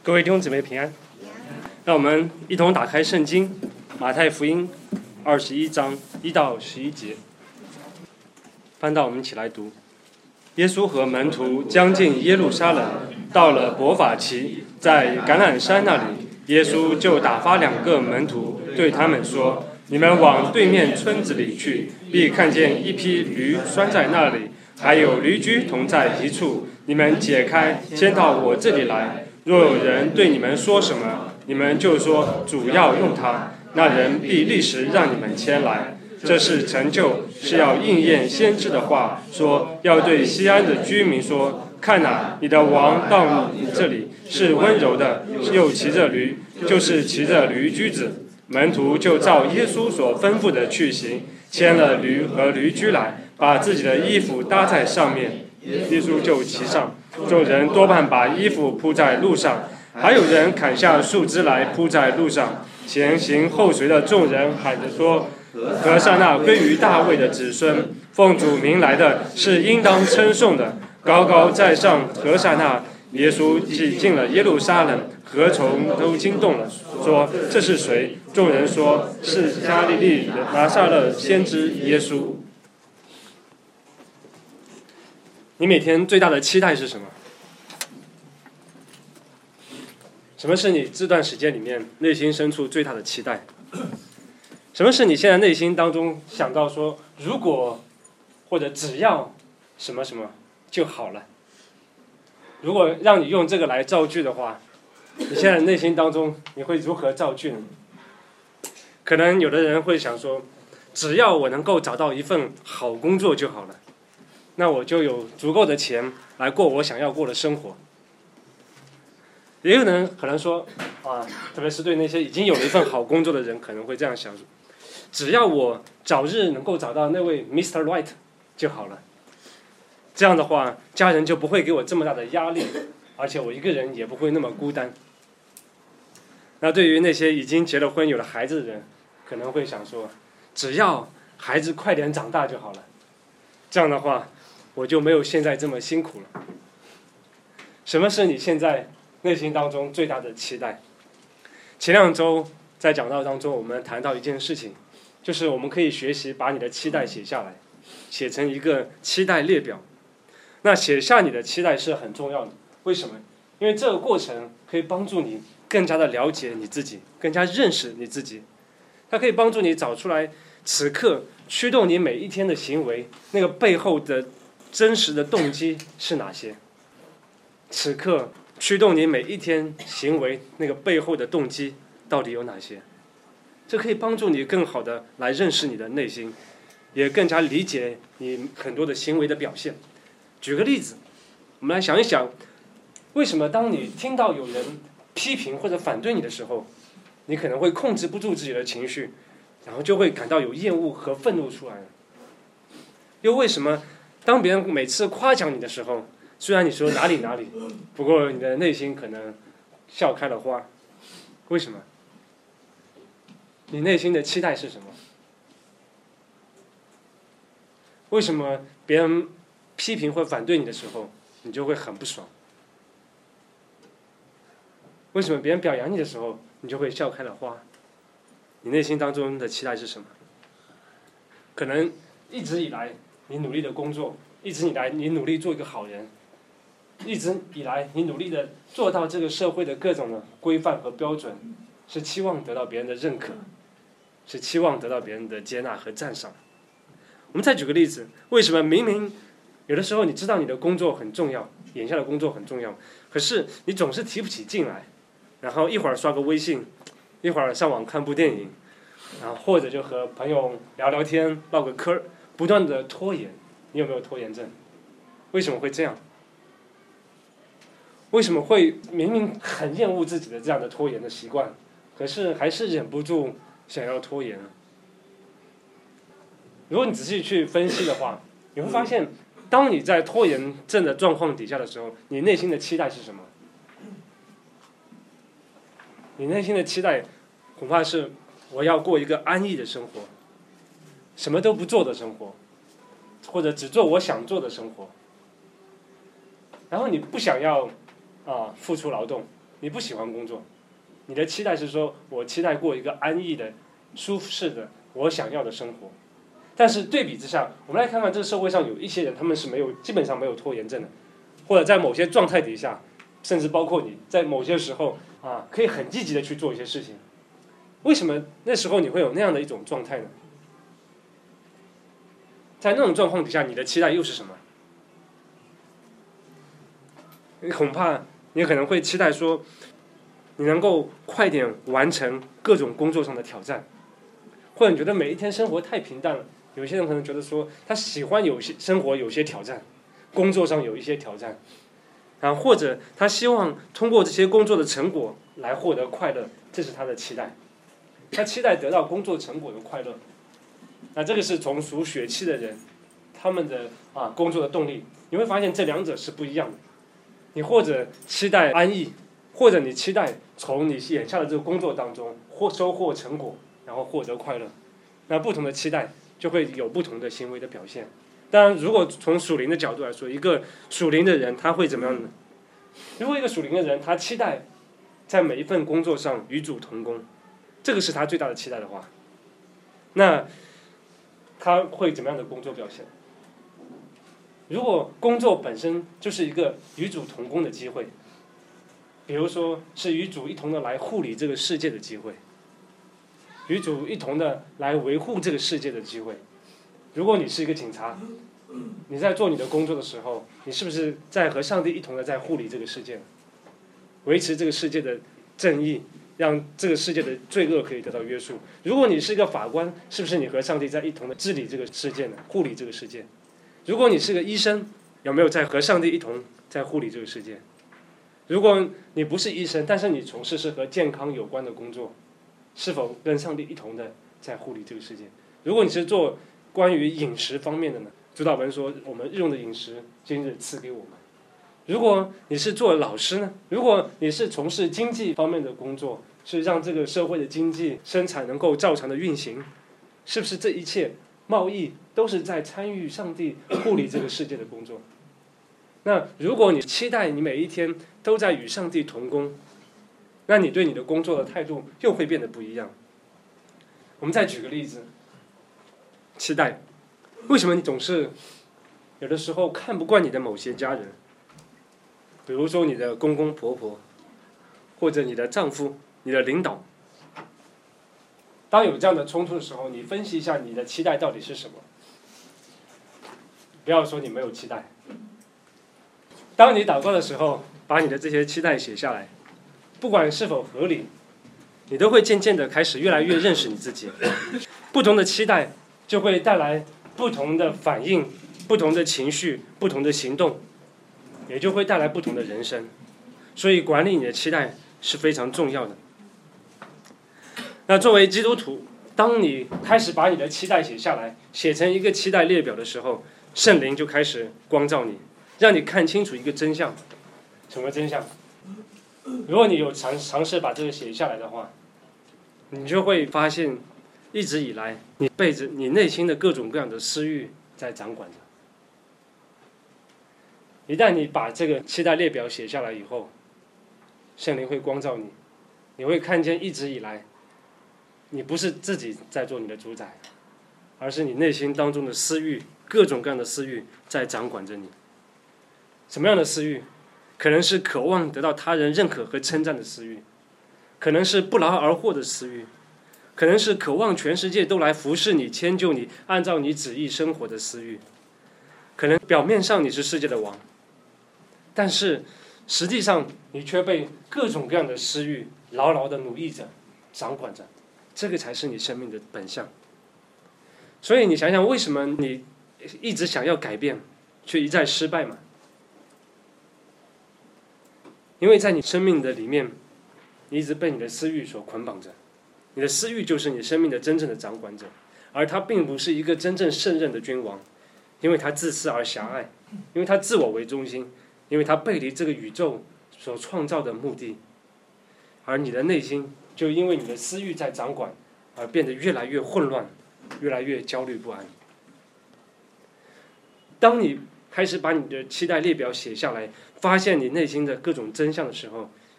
各位弟兄姊妹平安，让我们一同打开圣经马太福音21章1到11节，翻到我们一起来读。耶稣和门徒将近耶路撒冷，到了伯法其，在橄榄山那里，耶稣就打发2个门徒，对他们说：你们往对面村子里去，必看见一匹驴拴在那里，还有驴驹同在一处，你们解开，牵到我这里来。若有人对你们说什么，你们就说主要用它，那人必立时让你们牵来。这是成就，是要应验先知的话，说要对西安的居民说：看哪，你的王到你这里，是温柔的，又骑着驴，就是骑着驴驹子。门徒就照耶稣所吩咐的去行，牵了驴和驴驹来，把自己的衣服搭在上面，耶稣就骑上。众人多半把衣服铺在路上，还有人砍下树枝来铺在路上。前行后随的众人喊着说：和散那归于大卫的子孙，奉主名来的是应当称颂的。高高在上和散那。耶稣既进了耶路撒冷，禾虫都惊动了，说：这是谁？众人说：是加利利的拿撒勒先知耶稣。你每天最大的期待是什么？什么是你这段时间里面内心深处最大的期待？什么是你现在内心当中想到说，如果或者只要什么什么就好了？如果让你用这个来造句的话，你现在内心当中你会如何造句呢？可能有的人会想说，只要我能够找到一份好工作就好了，那我就有足够的钱来过我想要过的生活。也有人可能说特别是对那些已经有了一份好工作的人，可能会这样想，只要我早日能够找到那位 Mr. Right 就好了，这样的话家人就不会给我这么大的压力，而且我一个人也不会那么孤单。那对于那些已经结了婚有了孩子的人，可能会想说，只要孩子快点长大就好了，这样的话我就没有现在这么辛苦了。什么是你现在内心当中最大的期待？前2周在讲道当中我们谈到一件事情，就是我们可以学习把你的期待写下来，写成一个期待列表。那写下你的期待是很重要的，为什么？因为这个过程可以帮助你更加的了解你自己，更加认识你自己。它可以帮助你找出来此刻驱动你每一天的行为，那个背后的真实的动机是哪些？此刻驱动你每一天行为那个背后的动机到底有哪些？这可以帮助你更好的来认识你的内心，也更加理解你很多的行为的表现。举个例子，我们来想一想，为什么当你听到有人批评或者反对你的时候，你可能会控制不住自己的情绪，然后就会感到有厌恶和愤怒出来？又为什么当别人每次夸奖你的时候，虽然你说哪里哪里，不过你的内心可能笑开了花？为什么？你内心的期待是什么？为什么别人批评或反对你的时候，你就会很不爽？为什么别人表扬你的时候，你就会笑开了花？你内心当中的期待是什么？可能一直以来你努力的工作，一直以来你努力做一个好人，一直以来你努力的做到这个社会的各种的规范和标准，是期望得到别人的认可，是期望得到别人的接纳和赞赏。我们再举个例子，为什么明明有的时候你知道你的工作很重要，眼下的工作很重要，可是你总是提不起劲来，然后一会儿刷个微信，一会儿上网看部电影，然后或者就和朋友聊聊天唠个嗑，不断的拖延。你有没有拖延症？为什么会这样？为什么会明明很厌恶自己的这样的拖延的习惯，可是还是忍不住想要拖延呢？如果你仔细去分析的话，你会发现当你在拖延症的状况底下的时候，你内心的期待是什么？你内心的期待恐怕是我要过一个安逸的生活，什么都不做的生活，或者只做我想做的生活。然后你不想要付出劳动， 你不喜欢工作，你的期待是说我期待过一个安逸的、舒适的我想要的生活。但是对比之下，我们来看看这个社会上有一些人，他们是基本上没有拖延症的，或者在某些状态底下，甚至包括你在某些时候可以很积极的去做一些事情。为什么那时候你会有那样的一种状态呢？在那种状况底下，你的期待又是什么？恐怕你可能会期待说，你能够快点完成各种工作上的挑战，或者你觉得每一天生活太平淡了。有些人可能觉得说，他喜欢生活有些挑战，工作上有一些挑战，或者他希望通过这些工作的成果来获得快乐，这是他的期待。他期待得到工作成果的快乐。那这个是从属血气的人，他们的工作的动力，你会发现这两者是不一样的。你或者期待安逸，或者你期待从你眼下的这个工作当中收获成果，然后获得快乐。那不同的期待就会有不同的行为的表现。当然，如果从属灵的角度来说，一个属灵的人他会怎么样呢？如果一个属灵的人他期待在每一份工作上与主同工，这个是他最大的期待的话，那他会怎么样的工作表现？如果工作本身就是一个与主同工的机会，比如说是与主一同的来护理这个世界的机会，与主一同的来维护这个世界的机会。如果你是一个警察，你在做你的工作的时候，你是不是在和上帝一同的在护理这个世界，维持这个世界的正义，让这个世界的罪恶可以得到约束？如果你是一个法官，是不是你和上帝在一同的治理这个世界呢？护理这个世界？如果你是个医生，有没有在和上帝一同在护理这个世界？如果你不是医生，但是你从事是和健康有关的工作，是否跟上帝一同的在护理这个世界？如果你是做关于饮食方面的呢？主祷文说，我们日用的饮食今日赐给我们。如果你是做老师呢？如果你是从事经济方面的工作，是让这个社会的经济生产能够照常的运行，是不是这一切贸易都是在参与上帝护理这个世界的工作？那如果你期待你每一天都在与上帝同工，那你对你的工作的态度又会变得不一样。我们再举个例子，期待，为什么你总是有的时候看不惯你的某些家人？比如说你的公公婆婆，或者你的丈夫、你的领导。当有这样的冲突的时候，你分析一下你的期待到底是什么？不要说你没有期待。当你祷告的时候，把你的这些期待写下来，不管是否合理，你都会渐渐的开始越来越认识你自己。不同的期待就会带来不同的反应、不同的情绪、不同的行动，也就会带来不同的人生。所以管理你的期待是非常重要的。那作为基督徒，当你开始把你的期待写下来，写成一个期待列表的时候，圣灵就开始光照你，让你看清楚一个真相。什么真相？如果你有尝试把这个写下来的话，你就会发现一直以来你被着你内心的各种各样的私欲在掌管着。一旦你把这个期待列表写下来以后，圣灵会光照你，你会看见一直以来你不是自己在做你的主宰，而是你内心当中的私欲，各种各样的私欲在掌管着你。什么样的私欲？可能是渴望得到他人认可和称赞的私欲，可能是不劳而获的私欲，可能是渴望全世界都来服侍你、迁就你、按照你旨意生活的私欲。可能表面上你是世界的王，但是实际上你却被各种各样的私欲牢牢的奴役着、掌管着。这个才是你生命的本相。所以你想想，为什么你一直想要改变，却一再失败嘛？因为在你生命的里面，你一直被你的私欲所捆绑着。你的私欲就是你生命的真正的掌管者，而他并不是一个真正胜任的君王，因为他自私而狭隘，因为他自我为中心，因为他背离这个宇宙所创造的目的。而你的内心就因为你的私欲在掌管，而变得越来越混乱，越来越焦虑不安。当你开始把你的期待列表写下来，发现你内心的各种真相的时候，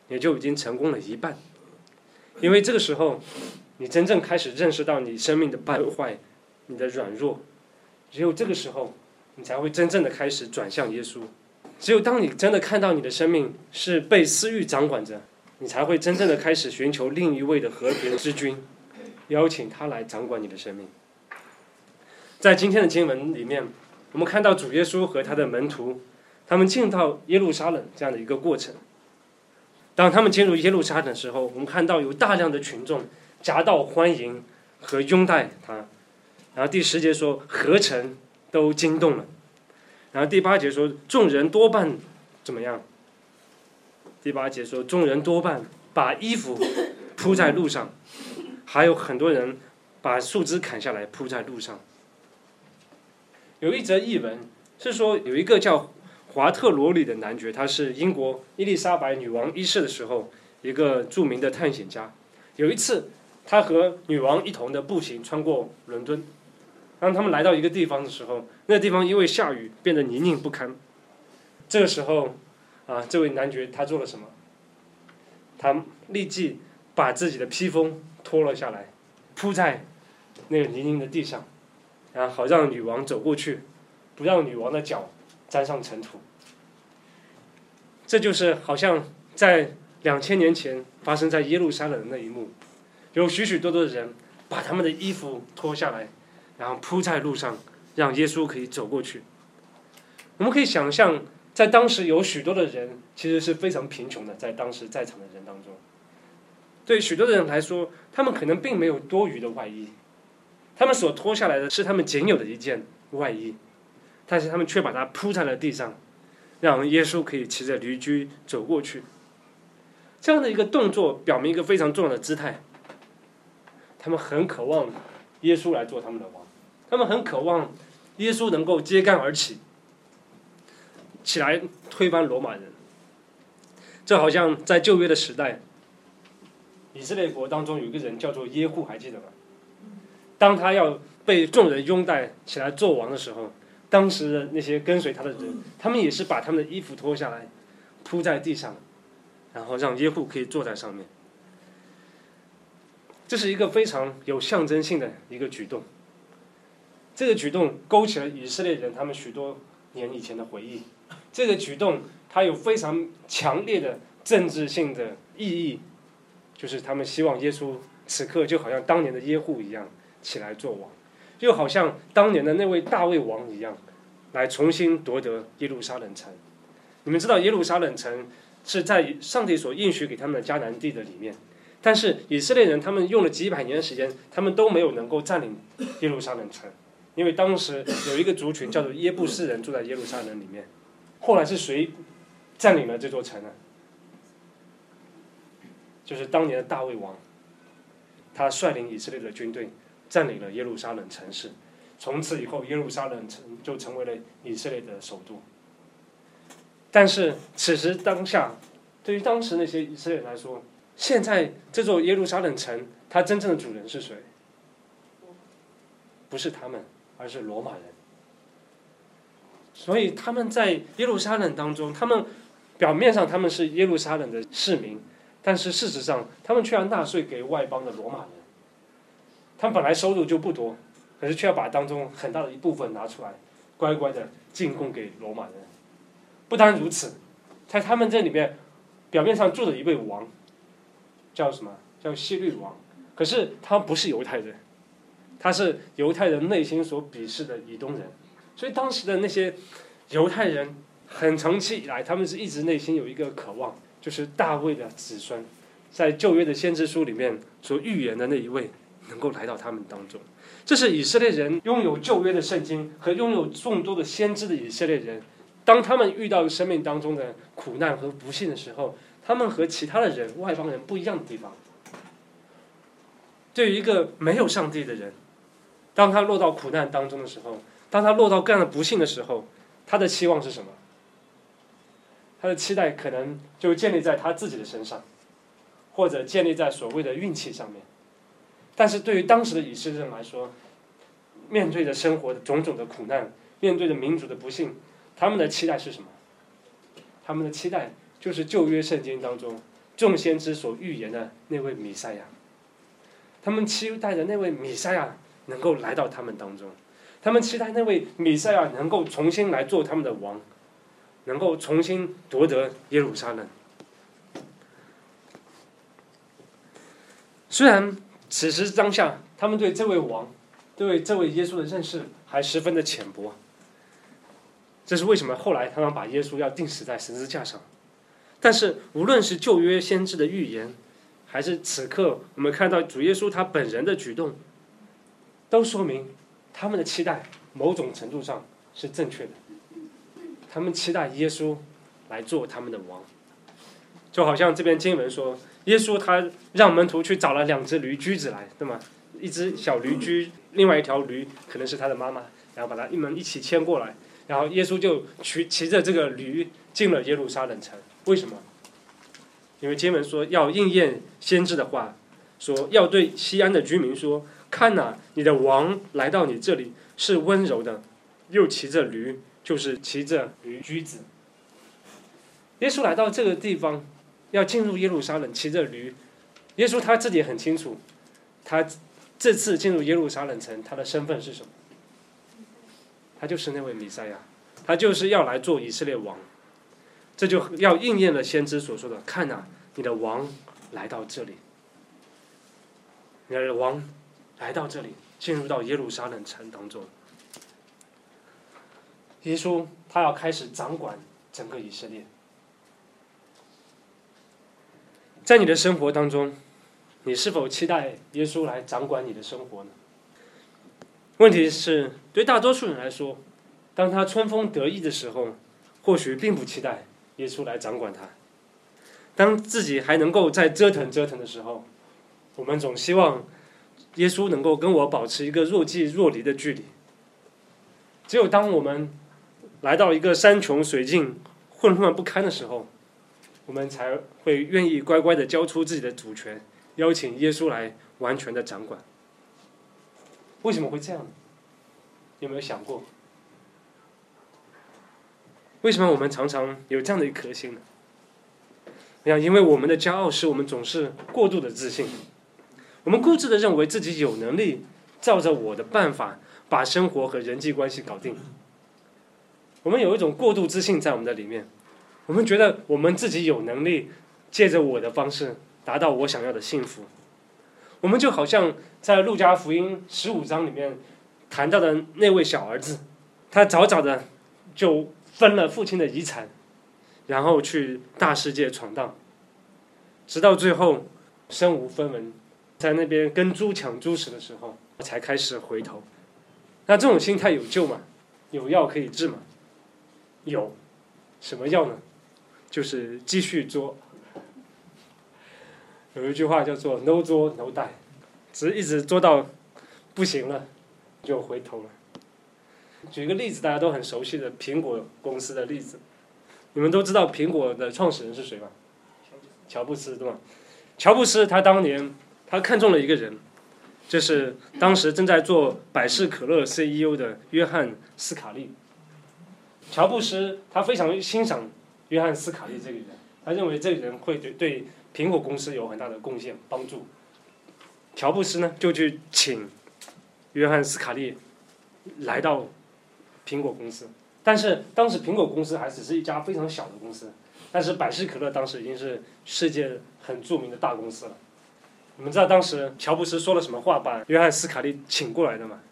也就已经成功了一半。因为这个时候，你真正开始认识到你生命的败坏，你的软弱，只有这个时候，你才会真正的开始转向耶稣。只有当你真的看到你的生命是被私欲掌管着，你才会真正的开始寻求另一位的和平之君，邀请他来掌管你的生命。在今天的经文里面，我们看到主耶稣和他的门徒，他们进到耶路撒冷这样的一个过程。当他们进入耶路撒冷的时候，我们看到有大量的群众夹道欢迎和拥戴他。然后第10节说，合城都惊动了。然后第8节说，众人多半怎么样？第8节说，众人多半把衣服铺在路上，还有很多人把树枝砍下来铺在路上。有一则译文是说，有一个叫华特罗里的男爵，他是英国伊丽莎白女王一世的时候一个著名的探险家。有一次，他和女王一同的步行穿过伦敦。当他们来到一个地方的时候，那个地方因为下雨变得泥泞不堪。这个时候，这位男爵他做了什么？他立即把自己的披风脱了下来，铺在那个泥泞的地上，然后好让女王走过去，不让女王的脚沾上尘土。这就是好像在2000年前发生在耶路撒冷的那一幕，有许许多多的人把他们的衣服脱下来，然后铺在路上，让耶稣可以走过去。我们可以想象，在当时有许多的人其实是非常贫穷的，在当时在场的人当中，对许多的人来说，他们可能并没有多余的外衣，他们所脱下来的是他们仅有的一件外衣，但是他们却把它铺在了地上，让耶稣可以骑着驴驹走过去。这样的一个动作表明一个非常重要的姿态，他们很渴望耶稣来做他们的王，他们很渴望耶稣能够揭竿而起，起来推翻罗马人。这好像在旧约的时代，以色列国当中有一个人叫做耶户，还记得吗？当他要被众人拥戴起来做王的时候，当时的那些跟随他的人，他们也是把他们的衣服脱下来铺在地上，然后让耶户可以坐在上面。这是一个非常有象征性的一个举动。这个举动勾起了以色列人他们许多年以前的回忆。这个举动它有非常强烈的政治性的意义，就是他们希望耶稣此刻就好像当年的耶户一样起来做王，就好像当年的那位大卫王一样，来重新夺得耶路撒冷城。你们知道耶路撒冷城是在上帝所应许给他们的迦南地的里面，但是以色列人他们用了几百年的时间，他们都没有能够占领耶路撒冷城，因为当时有一个族群叫做耶布斯人住在耶路撒冷里面。后来是谁占领了这座城呢？就是当年的大卫王，他率领以色列的军队占领了耶路撒冷城市，从此以后耶路撒冷城就成为了以色列的首都。但是此时当下，对于当时那些以色列人来说，现在这座耶路撒冷城它真正的主人是谁？不是他们，而是罗马人。所以他们在耶路撒冷当中，他们表面上他们是耶路撒冷的市民，但是事实上他们却要纳税给外邦的罗马人。他们本来收入就不多，可是却要把当中很大的一部分拿出来，乖乖的进贡给罗马人。不单如此，在他们这里面，表面上住了一位王，叫什么？叫希律王。可是他不是犹太人，他是犹太人内心所鄙视的以东人。所以当时的那些犹太人，很长期以来，他们是一直内心有一个渴望，就是大卫的子孙，在旧约的先知书里面所预言的那一位，能够来到他们当中。这是以色列人拥有旧约的圣经和拥有众多的先知的以色列人，当他们遇到生命当中的苦难和不幸的时候，他们和其他的人、外邦人不一样的地方。对于一个没有上帝的人，当他落到苦难当中的时候，当他落到各样的不幸的时候，他的期望是什么？他的期待可能就建立在他自己的身上，或者建立在所谓的运气上面。但是对于当时的以色列人来说，面对着生活的种种的苦难，面对着民族的不幸，他们的期待是什么？他们的期待就是旧约圣经当中众先知所预言的那位弥赛亚，他们期待着那位弥赛亚能够来到他们当中，他们期待那位弥赛亚能够重新来做他们的王，能够重新夺得耶路撒冷。虽然此时当下他们对这位王，对这位耶稣的认识还十分的浅薄，这是为什么后来他们把耶稣要钉死在十字架上。但是无论是旧约先知的预言，还是此刻我们看到主耶稣他本人的举动，都说明他们的期待某种程度上是正确的。他们期待耶稣来做他们的王，就好像这边经文说，耶稣他让门徒去找了2只驴驹子来，对吗？一只小驴驹，另外一条驴可能是他的妈妈，然后把他们一起牵过来，然后耶稣就骑着这个驴进了耶路撒冷城。为什么？因为经文说要应验先知的话，说要对西安的居民说，看哪，你的王来到你这里，是温柔的，又骑着驴，就是骑着驴驹子。耶稣来到这个地方，要进入耶路撒冷，骑着驴。耶稣他自己也很清楚，他这次进入耶路撒冷城，他的身份是什么？他就是那位弥赛亚，他就是要来做以色列王。这就要应验了先知所说的，看哪，你的王来到这里，你的王来到这里，进入到耶路撒冷城当中。耶稣他要开始掌管整个以色列。在你的生活当中，你是否期待耶稣来掌管你的生活呢？问题是，对大多数人来说，当他春风得意的时候，或许并不期待耶稣来掌管他。当自己还能够再折腾的时候，我们总希望耶稣能够跟我保持一个若即若离的距离。只有当我们来到一个山穷水尽、混乱不堪的时候，我们才会愿意乖乖的交出自己的主权，邀请耶稣来完全的掌管。为什么会这样呢？有没有想过？为什么我们常常有这样的一颗心呢？我想，因为我们的骄傲使我们总是过度的自信，我们固执的认为自己有能力照着我的办法把生活和人际关系搞定。我们有一种过度自信在我们的里面，我们觉得我们自己有能力借着我的方式达到我想要的幸福。我们就好像在路加福音15章里面谈到的那位小儿子，他早早的就分了父亲的遗产，然后去大世界闯荡，直到最后身无分文，在那边跟猪抢猪食的时候才开始回头。那这种心态有救吗？有药可以治吗？有。什么药呢？就是继续作。有一句话叫做 no 作 no die， 只是一直做到不行了就回头了。举一个例子，大家都很熟悉的苹果公司的例子，你们都知道苹果的创始人是谁吗？乔布斯，对吗？乔布斯他当年他看中了一个人，就是当时正在做百事可乐 CEO 的约翰斯卡利。乔布斯他非常欣赏约翰斯卡利这个人，他认为这个人会对苹果公司有很大的贡献帮助。乔布斯呢就去请约翰斯卡利来到苹果公司，但是当时苹果公司还只是一家非常小的公司，但是百事可乐当时已经是世界很著名的大公司了。你们知道当时乔布斯说了什么话把约翰斯卡利请过来的吗？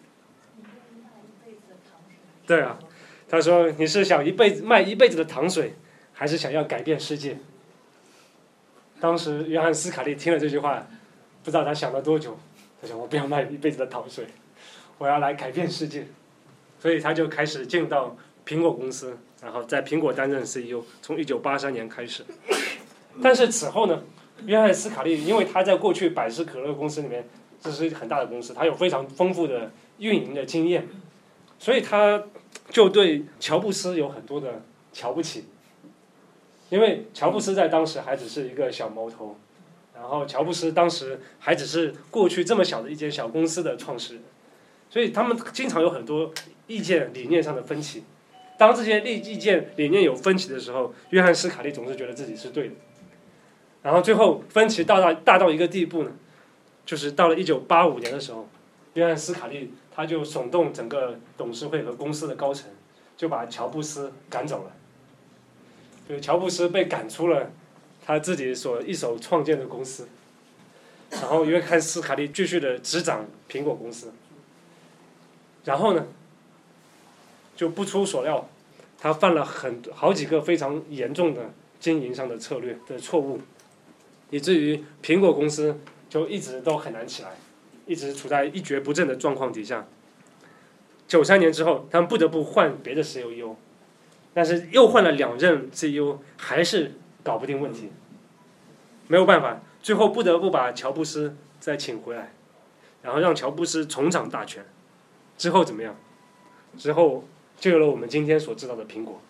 对啊，他说你是想卖一辈子的糖水，还是想要改变世界？当时约翰斯卡利听了这句话，不知道他想了多久，他说我不要卖一辈子的糖水，我要来改变世界。所以他就开始进入到苹果公司，然后在苹果担任 CEO， 从1983年开始。但是此后呢，约翰斯卡利因为他在过去百事可乐公司里面，这是很大的公司，他有非常丰富的运营的经验，所以他就对乔布斯有很多的瞧不起。因为乔布斯在当时还只是一个小毛头，然后乔布斯当时还只是过去这么小的一间小公司的创始人，所以他们经常有很多意见理念上的分歧。当这些意见理念有分歧的时候，约翰斯卡利总是觉得自己是对的。 然后最后分歧大到一个地步呢，就是到了1985年的时候，约翰斯卡利他就耸动整个董事会和公司的高层，就把乔布斯赶走了。就是乔布斯被赶出了他自己一手创建的公司，然后约翰斯卡利继续的执掌苹果公司。然后呢，就不出所料，他犯了好几个非常严重的经营上的策略的错误，以至于苹果公司就一直都很难起来，一直处在一蹶不振的状况底下。93年之后，他们不得不换别的 CEO， 但是又换了2任 CEO， 还是搞不定问题，没有办法，最后不得不把乔布斯再请回来，然后让乔布斯重掌大权。之后怎么样？之后就有了我们今天所知道的苹果。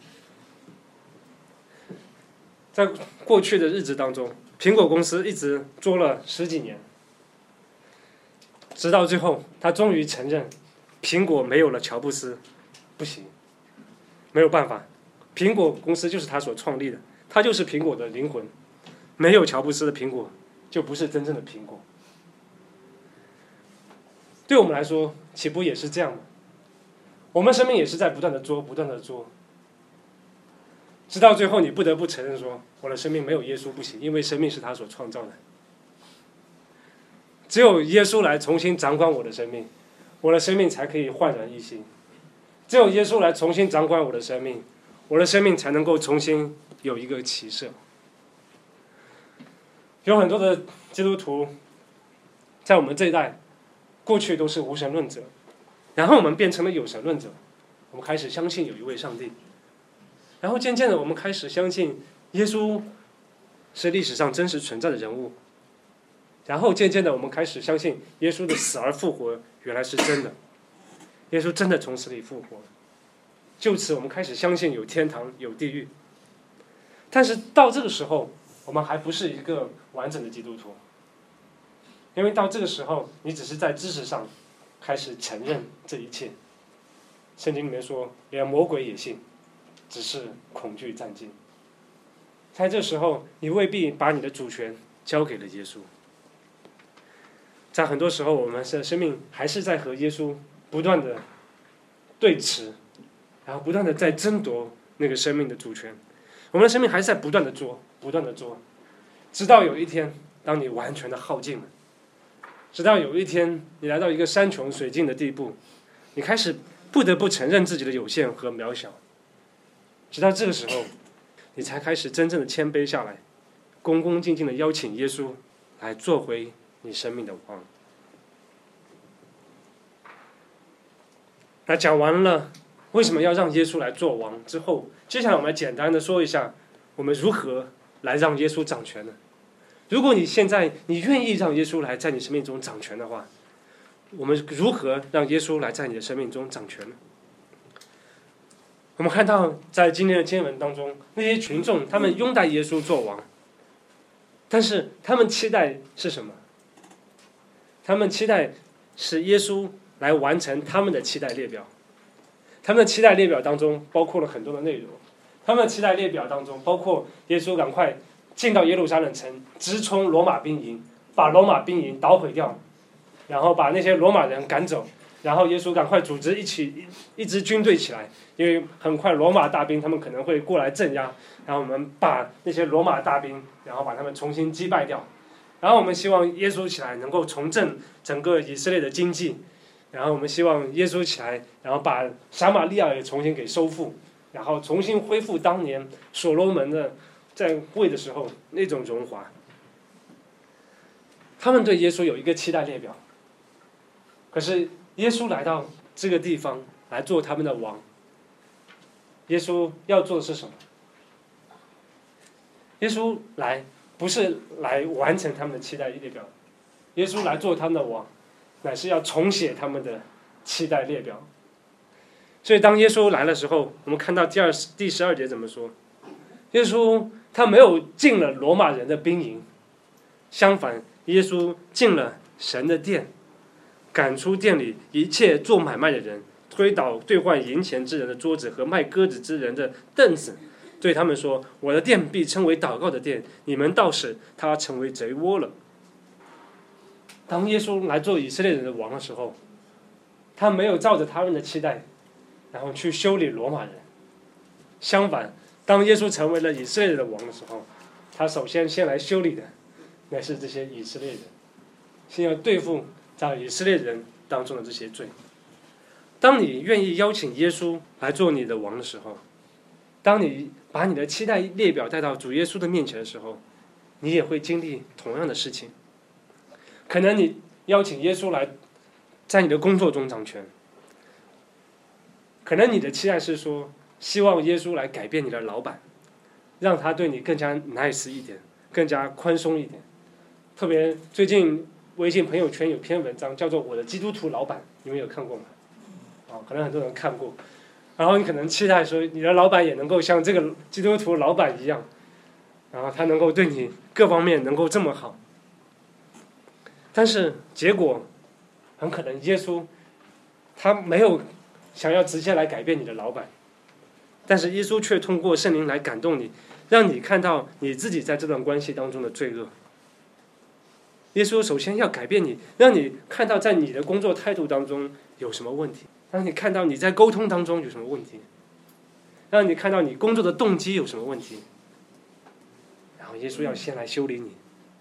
在过去的日子当中，苹果公司一直做了10几年，直到最后他终于承认苹果没有了乔布斯不行，没有办法，苹果公司就是他所创立的，他就是苹果的灵魂，没有乔布斯的苹果就不是真正的苹果。对我们来说岂不也是这样的？我们生命也是在不断的做，直到最后你不得不承认说，我的生命没有耶稣不行，因为生命是他所创造的。只有耶稣来重新掌管我的生命，我的生命才可以焕然一新。只有耶稣来重新掌管我的生命，我的生命才能够重新有一个起色。有很多的基督徒在我们这一代过去都是无神论者，然后我们变成了有神论者，我们开始相信有一位上帝，然后渐渐的我们开始相信耶稣是历史上真实存在的人物，然后渐渐的我们开始相信耶稣的死而复活原来是真的，耶稣真的从死里复活，就此我们开始相信有天堂有地狱。但是到这个时候我们还不是一个完整的基督徒，因为到这个时候你只是在知识上开始承认这一切。圣经里面说连魔鬼也信，只是恐惧战惊。在这时候你未必把你的主权交给了耶稣，在很多时候我们的生命还是在和耶稣不断的对峙，然后不断的在争夺那个生命的主权。我们的生命还是在不断的做，直到有一天当你完全的耗尽了，直到有一天你来到一个山穷水尽的地步，你开始不得不承认自己的有限和渺小，直到这个时候你才开始真正的谦卑下来，恭恭敬敬的邀请耶稣来做回你生命的王。那讲完了为什么要让耶稣来做王之后，接下来我们来简单的说一下我们如何来让耶稣掌权呢？如果你现在你愿意让耶稣来在你生命中掌权的话，我们如何让耶稣来在你的生命中掌权呢？我们看到在今天的经文当中，那些群众他们拥戴耶稣做王，但是他们期待是什么？他们期待是耶稣来完成他们的期待列表。他们的期待列表当中包括了很多的内容，他们的期待列表当中包括耶稣赶快进到耶路撒冷城，直冲罗马兵营，把罗马兵营捣毁掉，然后把那些罗马人赶走，然后耶稣赶快组织一支军队起来，因为很快罗马大兵他们可能会过来镇压，然后我们把那些罗马大兵然后把他们重新击败掉，然后我们希望耶稣起来能够重振整个以色列的经济，然后我们希望耶稣起来，然后把撒玛利亚也重新给收复，然后重新恢复当年所罗门的在位的时候那种荣华。他们对耶稣有一个期待列表，可是耶稣来到这个地方来做他们的王，耶稣要做的是什么？耶稣来不是来完成他们的期待列表，耶稣来做他们的王，乃是要重写他们的期待列表。所以当耶稣来的时候，我们看到第12节怎么说？耶稣他没有进了罗马人的兵营，相反耶稣进了神的殿，赶出店里一切做买卖的人，推倒兑换银钱之人的桌子和卖鸽子之人的凳子， 对他们说：“我的殿必称为祷告的殿，你们倒使它成为贼窝了。”当耶稣来做以色列人的王的时候，他没有照着他们的期待，然后去修理罗马人。相反，当耶稣成为了以色列人的王的时候，他首先来修理的乃是这些以色列人，先要对付在以色列人当中的这些罪。当你愿意邀请耶稣来做你的王的时候，当你把你的期待列表带到主耶稣的面前的时候，你也会经历同样的事情。可能你邀请耶稣来在你的工作中掌权，可能你的期待是说希望耶稣来改变你的老板，让他对你更加 nice 一点，更加宽松一点。特别最近微信朋友圈有篇文章叫做《我的基督徒老板》，你们有看过吗？可能很多人看过。然后你可能期待说你的老板也能够像这个基督徒老板一样，然后他能够对你各方面能够这么好。但是结果很可能耶稣他没有想要直接来改变你的老板，但是耶稣却通过圣灵来感动你，让你看到你自己在这段关系当中的罪恶。耶稣首先要改变你，让你看到在你的工作态度当中有什么问题，让你看到你在沟通当中有什么问题，让你看到你工作的动机有什么问题，然后耶稣要先来修理你。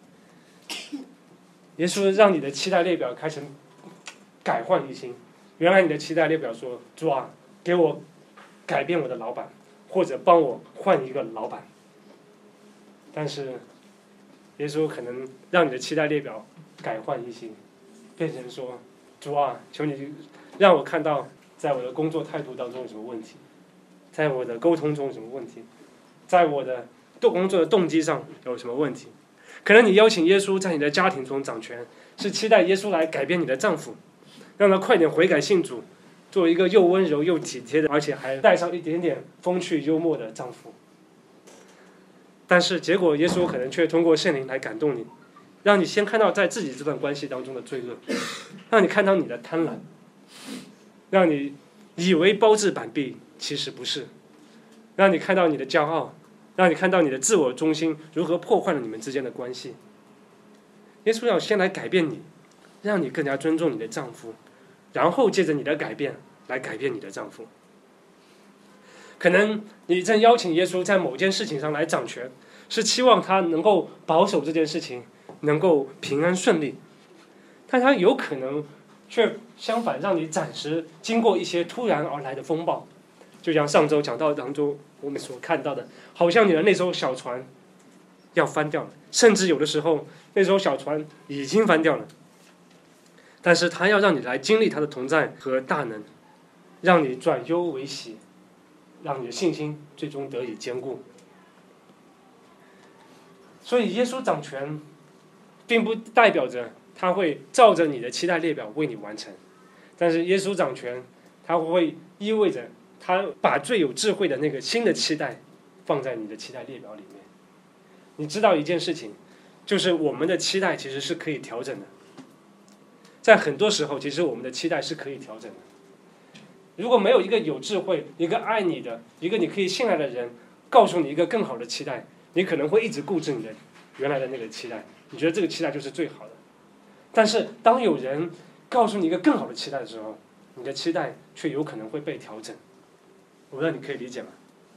耶稣让你的期待列表开始改换一新。原来你的期待列表说：“主啊，给我改变我的老板，或者帮我换一个老板。”但是耶稣可能让你的期待列表改换一新，变成说：“主啊，求你让我看到在我的工作态度当中有什么问题，在我的沟通中有什么问题，在我的工作的动机上有什么问题。”可能你邀请耶稣在你的家庭中掌权，是期待耶稣来改变你的丈夫，让他快点悔改信主，做一个又温柔又体贴的，而且还带上一点点风趣幽默的丈夫。但是结果耶稣可能却通过圣灵来感动你，让你先看到在自己这段关系当中的罪恶，让你看到你的贪婪，让你以为包治百病，其实不是，让你看到你的骄傲，让你看到你的自我中心如何破坏了你们之间的关系。耶稣要先来改变你，让你更加尊重你的丈夫，然后借着你的改变来改变你的丈夫。可能你正邀请耶稣在某件事情上来掌权，是期望他能够保守这件事情能够平安顺利，但他有可能却相反让你暂时经过一些突然而来的风暴。就像上周讲到当中我们所看到的，好像你的那艘小船要翻掉了，甚至有的时候那艘小船已经翻掉了，但是他要让你来经历他的同在和大能，让你转忧为喜，让你的信心最终得以坚固。所以耶稣掌权并不代表着他会照着你的期待列表为你完成，但是耶稣掌权他会意味着他把最有智慧的那个新的期待放在你的期待列表里面。你知道一件事情，就是我们的期待其实是可以调整的，在很多时候其实我们的期待是可以调整的。如果没有一个有智慧、一个爱你的、一个你可以信赖的人告诉你一个更好的期待，你可能会一直固执你的原来的那个期待，你觉得这个期待就是最好的。但是当有人告诉你一个更好的期待的时候，你的期待却有可能会被调整。我不知道你可以理解吗？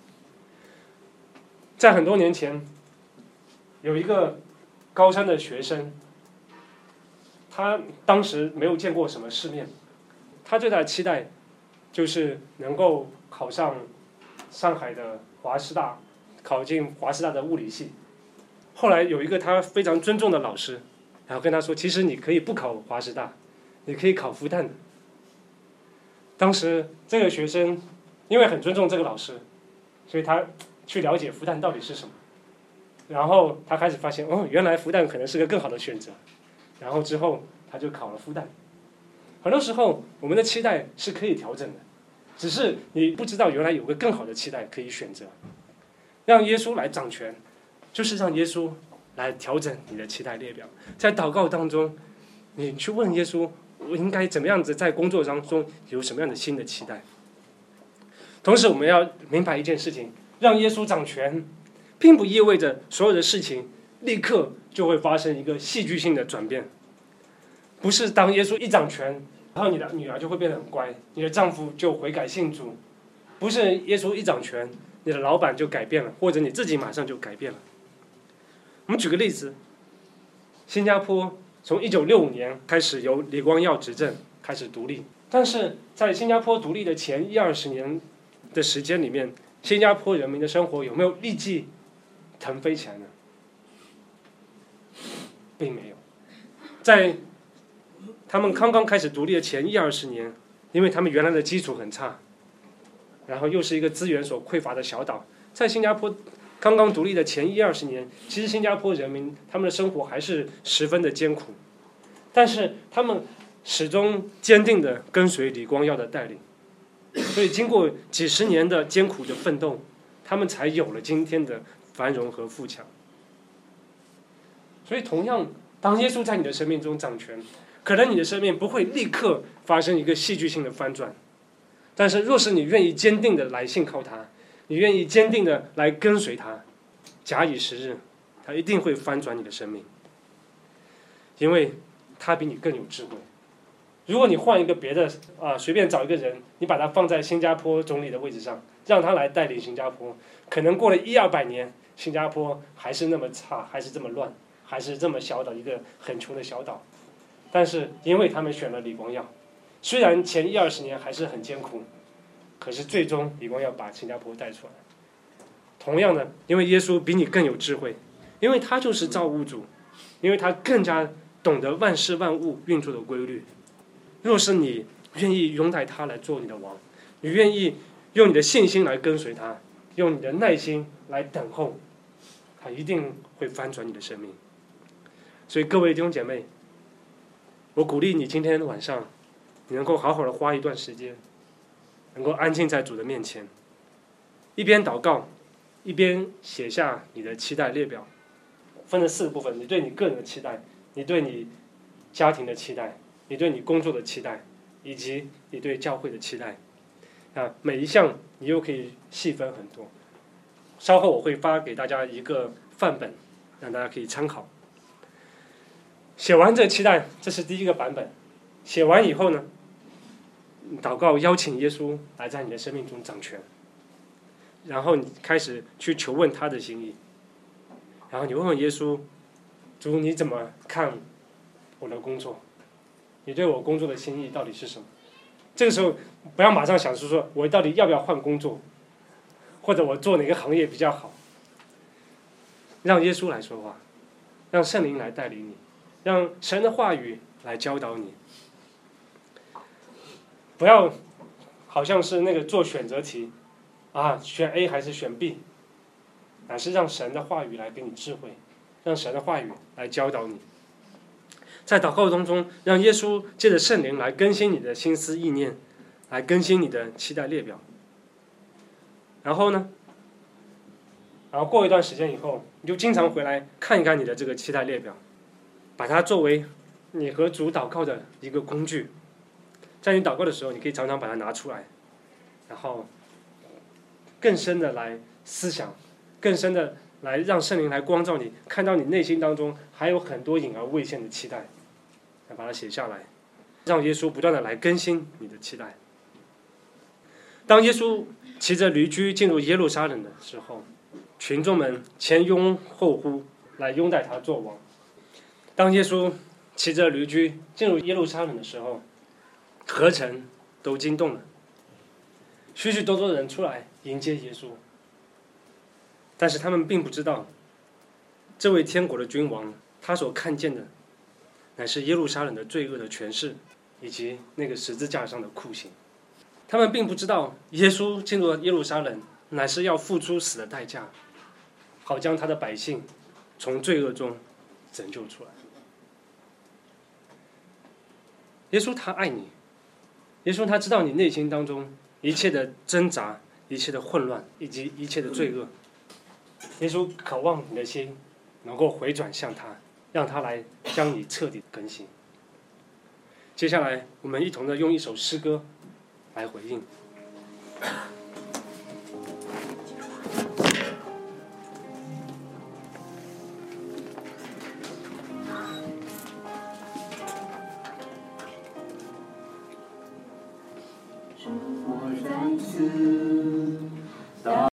在很多年前，有一个高三的学生，他当时没有见过什么世面，他最大的期待就是能够考上上海的华师大，考进华师大的物理系。后来有一个他非常尊重的老师，然后跟他说，其实你可以不考华师大，你可以考复旦的。当时这个学生因为很尊重这个老师，所以他去了解复旦到底是什么，然后他开始发现，原来复旦可能是个更好的选择，然后之后他就考了复旦。很多时候我们的期待是可以调整的，只是你不知道原来有个更好的期待可以选择。让耶稣来掌权，就是让耶稣来调整你的期待列表。在祷告当中，你去问耶稣，我应该怎么样子在工作当中有什么样的新的期待。同时我们要明白一件事情， 让耶稣掌权，并不意味着所有的事情立刻就会发生一个戏剧性的转变。不是当耶稣一掌权，然后你的女儿就会变得很乖，你的丈夫就悔改信主。不是耶稣一掌权，你的老板就改变了，或者你自己马上就改变了。我们举个例子，新加坡从1965年开始由李光耀执政开始独立，但是在新加坡独立的前10-20年的时间里面，新加坡人民的生活有没有立即腾飞起来呢？并没有。在他们刚刚开始独立的前10-20年，因为他们原来的基础很差，然后又是一个资源所匮乏的小岛，在新加坡刚刚独立的前10-20年，其实新加坡人民他们的生活还是十分的艰苦，但是他们始终坚定地跟随李光耀的带领，所以经过几十年的艰苦的奋斗，他们才有了今天的繁荣和富强。所以同样，当耶稣在你的生命中掌权，可能你的生命不会立刻发生一个戏剧性的翻转，但是若是你愿意坚定的来信靠他，你愿意坚定的来跟随他，假以时日，他一定会翻转你的生命，因为他比你更有智慧。如果你换一个别的随便找一个人，你把他放在新加坡总理的位置上，让他来带领新加坡，可能过了100-200年，新加坡还是那么差，还是这么乱，还是这么小的一个很穷的小岛。但是因为他们选了李光耀，虽然前10-20年还是很艰苦，可是最终李光耀把新加坡带出来。同样的，因为耶稣比你更有智慧，因为他就是造物主，因为他更加懂得万事万物运作的规律。若是你愿意拥戴他来做你的王，你愿意用你的信心来跟随他，用你的耐心来等候，他一定会翻转你的生命。所以各位弟兄姐妹，我鼓励你今天晚上你能够好好的花一段时间，能够安静在主的面前，一边祷告一边写下你的期待列表，分了4个部分：你对你个人的期待，你对你家庭的期待，你对你工作的期待，以及你对教会的期待。每一项你又可以细分很多。稍后我会发给大家一个范本，让大家可以参考。写完这期待，这是第一个版本。写完以后呢，祷告邀请耶稣来在你的生命中掌权，然后你开始去求问他的心意，然后你问问耶稣：主，你怎么看我的工作？你对我工作的心意到底是什么？这个时候不要马上想说我到底要不要换工作，或者我做哪个行业比较好。让耶稣来说话，让圣灵来带领你，让神的话语来教导你。不要好像是那个做选择题选 A 还是选 B， 乃是让神的话语来给你智慧，让神的话语来教导你。在祷告当中，让耶稣借着圣灵来更新你的心思意念，来更新你的期待列表。然后过一段时间以后，你就经常回来看一看你的这个期待列表，把它作为你和主祷告的一个工具。在你祷告的时候，你可以常常把它拿出来，然后更深的来思想，更深的来让圣灵来光照你，看到你内心当中还有很多隐而未现的期待，来把它写下来，让耶稣不断的来更新你的期待。当耶稣骑着驴驹进入耶路撒冷的时候，群众们前拥后呼来拥戴他做王。当耶稣骑着驴驹进入耶路撒冷的时候，合城都惊动了，许许多多的人出来迎接耶稣，但是他们并不知道，这位天国的君王他所看见的乃是耶路撒冷的罪恶的权势，以及那个十字架上的酷刑。他们并不知道耶稣进入耶路撒冷乃是要付出死的代价，好将他的百姓从罪恶中拯救出来。耶稣他爱你，耶稣他知道你内心当中一切的挣扎，一切的混乱，以及一切的罪恶。耶稣渴望你的心能够回转向他，让他来将你彻底更新。接下来我们一同的用一首诗歌来回应。 我再次